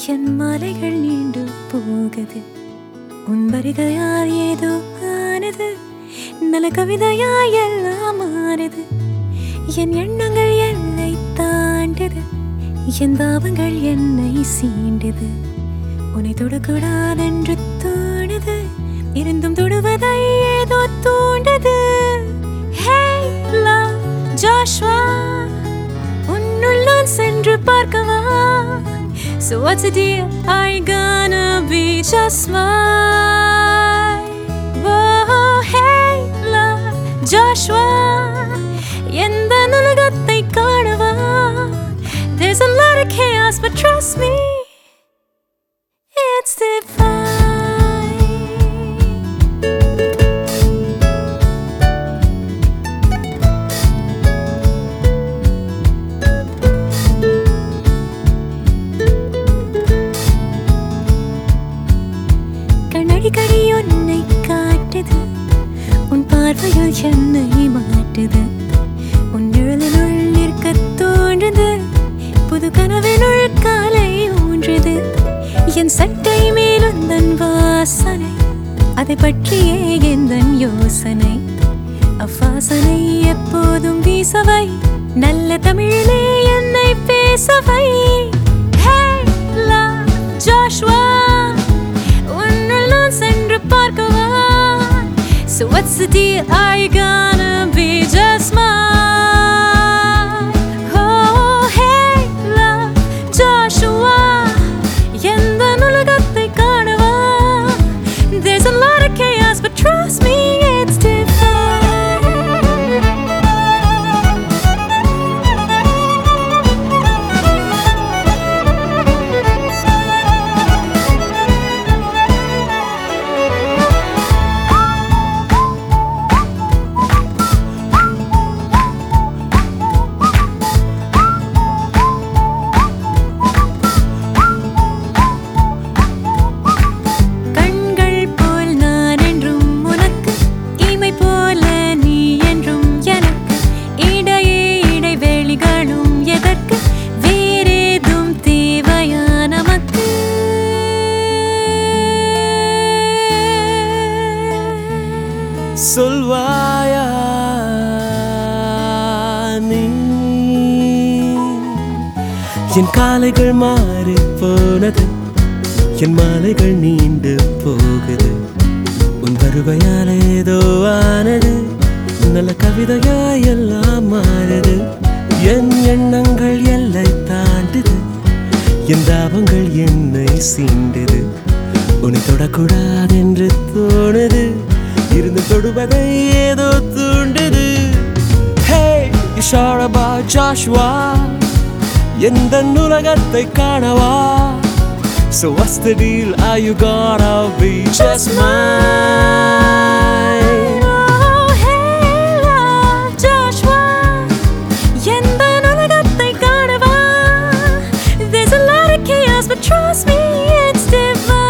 என் மாலைகள் நீண்டு போகுது உன் வருகையால் ஏதோ ஆனது நல்ல கவிதையாய் எல்லாம் ஆனது என் எண்ணங்கள் என்னை தாண்டது என் தாபங்கள் என்னை சீண்டது உன்னை தொடக்கூடாதென்று தோணுது இருந்தும் தொடுவதை ஏதோ தூண்டது Hey love Joshua உன்னுள் நான் சென்று பார்க்கவா So what's the deal? Are you gonna be just mine? Whoa, hey love Joshua எந்த உலகத்தை காணவா There's a lot of chaos but trust me It's divine கண்ணடிக்கடி உன்னை காட்டுது உன் பார்வையில் என்னை மாட்டுது உன் நிழலினுள் நிற்க தோன்றுது புது கனவினுள் காலை ஊன்றுது என் சட்டை மேலுந்தன் வாசனை அதை பற்றியே எந்தன் யோசனை அவ்வாசனை எப்போதும் வீசவை நல்ல தமிழிலே என்னை பேசவை Hey love Joshua உன்னுள் நான் சென்று பார்க்கவா So what's the deal? Are you gonna be just mine? Oh hey love Joshua எந்த உலகத்தை காணவா There's a lot of chaos but trust me it's சொல்வாயா நீ என் காலைகள் மாறி போனது என் மாலைகள் நீண்டு போகுது உன் வருகையால் ஏதோ ஆனது நல்ல கவிதையாய் எல்லாம் மாறுது என் எண்ணங்கள் எல்லை தாண்டுது என் தாபங்கள் என்னை சீண்டது உன்னை தொடக்கூடாதென்று தோணுது இருந்து தொடுவதை ஏதோ தூண்டுது Hey, you sure about Joshua எந்த உலகத்தை காணவா So what's the deal? Are you gonna be just mine? Oh hey love Joshua எந்த உலகத்தை காணவா There's a lot of chaos but trust me it's divine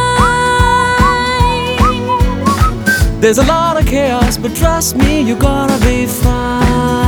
There's a lot of chaos, but trust me, you're gonna be fine.